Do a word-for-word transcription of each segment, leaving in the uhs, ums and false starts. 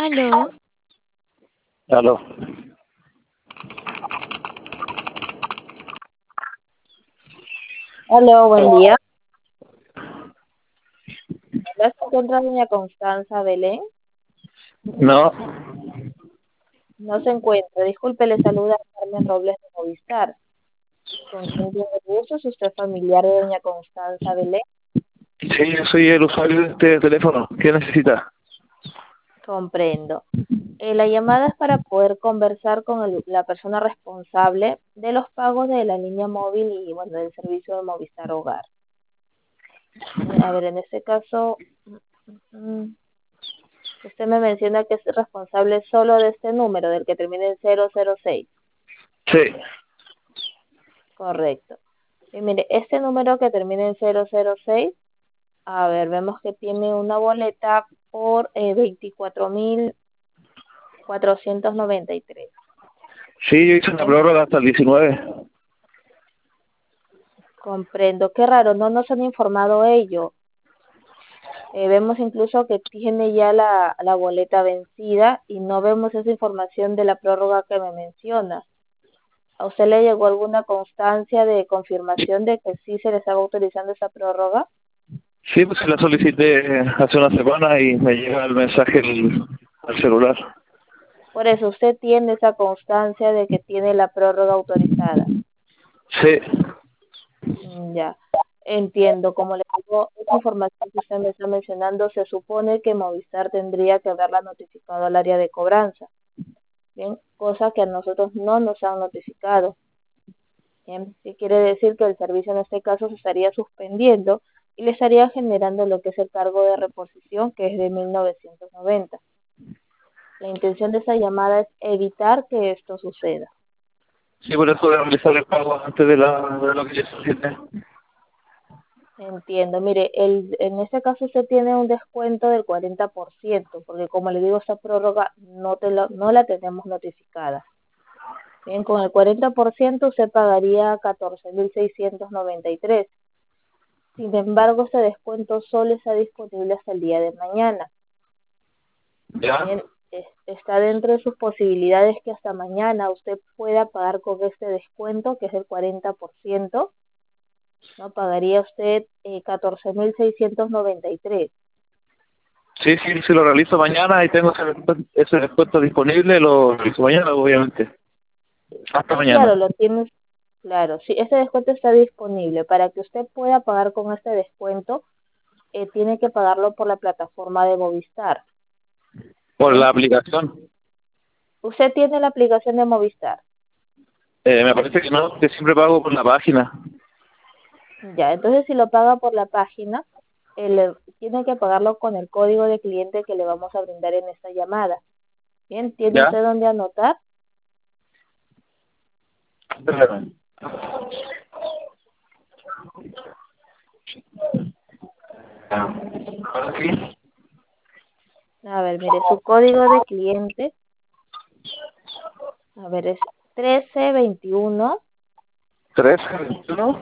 Aló, Aló. Aló, buen día. ¿La se encuentra doña Constanza Belén? No. No se encuentra. Disculpe, le saluda Carmen Robles de Movistar. ¿Con quién tiene el gusto? Si usted es familiar de doña Constanza Belén. Sí, yo soy el usuario de este teléfono. ¿Qué necesita? Comprendo. Eh, la llamada es para poder conversar con el- la persona responsable de los pagos de la línea móvil y, bueno, del servicio de Movistar Hogar. Eh, a ver, en este caso, mm, usted me menciona que es responsable solo de este número, del que termina en cero cero seis. Sí. Correcto. Y mire, este número que termina en cero cero seis, a ver, vemos que tiene una boleta por eh, veinticuatro mil cuatrocientos noventa y tres. Sí, yo hice una Bien, prórroga hasta el diecinueve. comprendo. Qué raro, no nos han informado ello. Eh, vemos incluso que tiene ya la, la boleta vencida y no vemos esa información de la prórroga que me menciona. ¿A usted le llegó alguna constancia de confirmación de que sí se le estaba autorizando esa prórroga? Sí, pues la solicité hace una semana y me llega el mensaje al, al celular. Por eso usted tiene esa constancia de que tiene la prórroga autorizada. Sí. Mm, Ya, entiendo. Como le digo, esa información que usted me está mencionando, se supone que Movistar tendría que haberla notificado al área de cobranza. Bien, cosa que a nosotros no nos han notificado. Bien, sí quiere decir que el servicio en este caso se estaría suspendiendo y le estaría generando lo que es el cargo de reposición, que es de mil novecientos noventa. La intención de esa llamada es evitar que esto suceda. Sí, por eso voy a realizar el pago antes de, la, de lo que yo solicité. Entiendo. Mire, el, en este caso usted tiene un descuento del cuarenta por ciento, porque como le digo, esta prórroga no, te lo- no la tenemos notificada. Bien, con el cuarenta por ciento usted pagaría catorce mil seiscientos noventa y tres. Sin embargo, este descuento solo está disponible hasta el día de mañana. ¿Ya? Bien, es- está dentro de sus posibilidades que hasta mañana usted pueda pagar con este descuento, que es el cuarenta por ciento. ¿No? Pagaría usted eh, catorce mil seiscientos noventa y tres. Sí, sí, si lo realizo mañana y tengo ese descuento, ese descuento disponible, lo realizo mañana, obviamente. Hasta Sí, claro, mañana. lo tienes, claro, sí, este descuento está disponible. Para que usted pueda pagar con este descuento, eh, tiene que pagarlo por la plataforma de Movistar. Por la Bien, aplicación. usted tiene la aplicación de Movistar. Eh, me parece que no, que siempre pago por la página. Ya, entonces si lo paga por la página, eh, le- tiene que pagarlo con el código de cliente que le vamos a brindar en esta llamada. Bien, ¿tiene ¿Ya? usted dónde anotar? Espérame. Ahora sí. A ver, mire, su código de cliente, a ver, es trece veintiuno tres, veintiuno,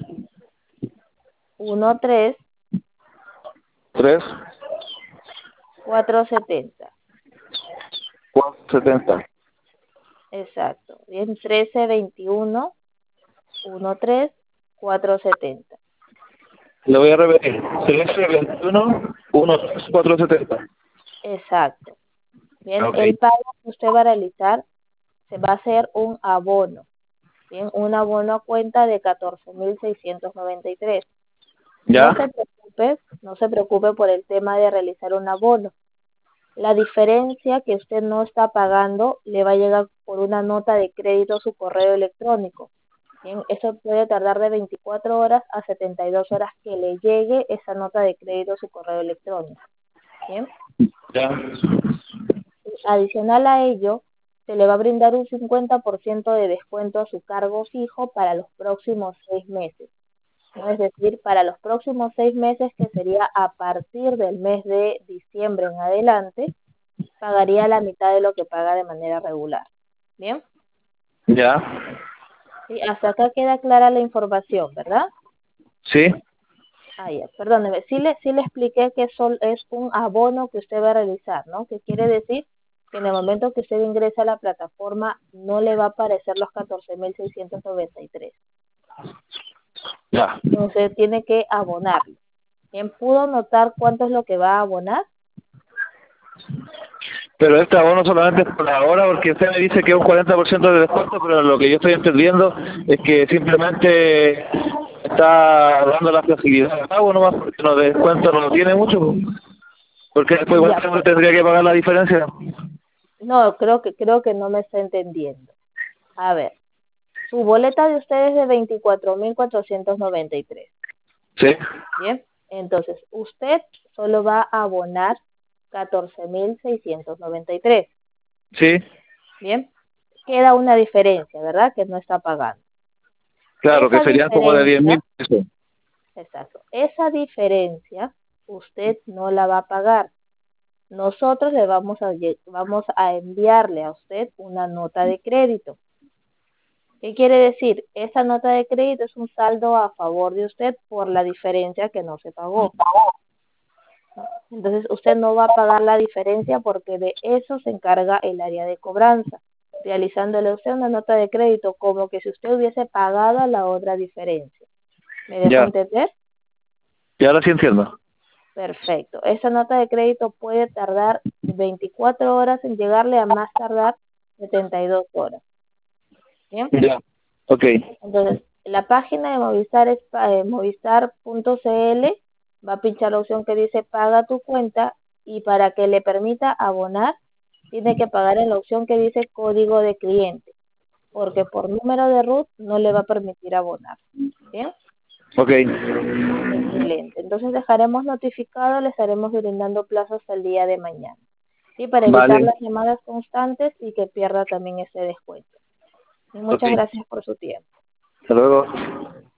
trece tres, cuatrocientos setenta. cuatro, setenta. Exacto. Bien, trece veintiuno trece cuatrocientos setenta. Le voy a repetir. tres, veintiuno, tres, cuatro, setenta. Exacto. Bien, Ok. el pago que usted va a realizar se va a hacer un abono. Bien, un abono a cuenta de catorce mil seiscientos noventa y tres. No se ¿Ya? preocupe, no se preocupe por el tema de realizar un abono. La diferencia que usted no está pagando le va a llegar por una nota de crédito a su correo electrónico. Bien, eso puede tardar de veinticuatro horas a setenta y dos horas que le llegue esa nota de crédito a su correo electrónico. Bien, ¿Ya? adicional a ello, se le va a brindar un cincuenta por ciento de descuento a su cargo fijo para los próximos seis meses. ¿No? Es decir, para los próximos seis meses, que sería a partir del mes de diciembre en adelante, pagaría la mitad de lo que paga de manera regular. Bien, ¿Ya? sí, hasta acá queda clara la información, ¿verdad? ¿Sí? Ah, ya, perdóneme, sí le, sí le expliqué que sol, es un abono que usted va a realizar, ¿no? Que quiere decir que en el momento que usted ingresa a la plataforma no le va a aparecer los catorce mil seiscientos noventa y tres. Ya. Entonces tiene que abonarlo. ¿Bien? ¿Pudo notar cuánto es lo que va a abonar? Pero este abono solamente es por ahora, porque usted me dice que es un cuarenta por ciento de descuento, pero lo que yo estoy entendiendo es que simplemente está dando la facilidad de pago nomás, porque no de descuento no lo tiene mucho, porque después igual Ya, siempre tendría que pagar la diferencia. no, creo que creo que no me está entendiendo. A ver, su boleta de usted es de veinticuatro mil cuatrocientos noventa y tres. Sí, Bien, entonces usted solo va a abonar catorce mil seiscientos noventa y tres. sí, Bien, queda una diferencia, ¿verdad? Que no está pagando. claro, que Esa serían como de diez mil diferencia, pesos. exacto, esa diferencia usted no la va a pagar. Nosotros le vamos a, lle- vamos a enviarle a usted una nota de crédito. ¿Qué quiere decir? Esa nota de crédito es un saldo a favor de usted por la diferencia que no se pagó. Entonces usted no va a pagar la diferencia porque de eso se encarga el área de cobranza, realizándole a usted una nota de crédito como que si usted hubiese pagado la otra diferencia. ¿Me dejo Ya, entender? y ahora sí entiendo. Perfecto. Esa nota de crédito puede tardar veinticuatro horas en llegarle, a más tardar setenta y dos horas. ¿Bien? Ya, ok, Entonces, la página de Movistar es eh, movistar punto c l, va a pinchar la opción que dice paga tu cuenta y para que le permita abonar, tiene que pagar en la opción que dice código de cliente, porque por número de RUT no le va a permitir abonar. ¿Bien? ok, Excelente. Entonces dejaremos notificado, le estaremos brindando plazos hasta el día de mañana. Sí, para evitar vale, las llamadas constantes y que pierda también ese descuento. Y ok, muchas gracias por su tiempo. hasta luego.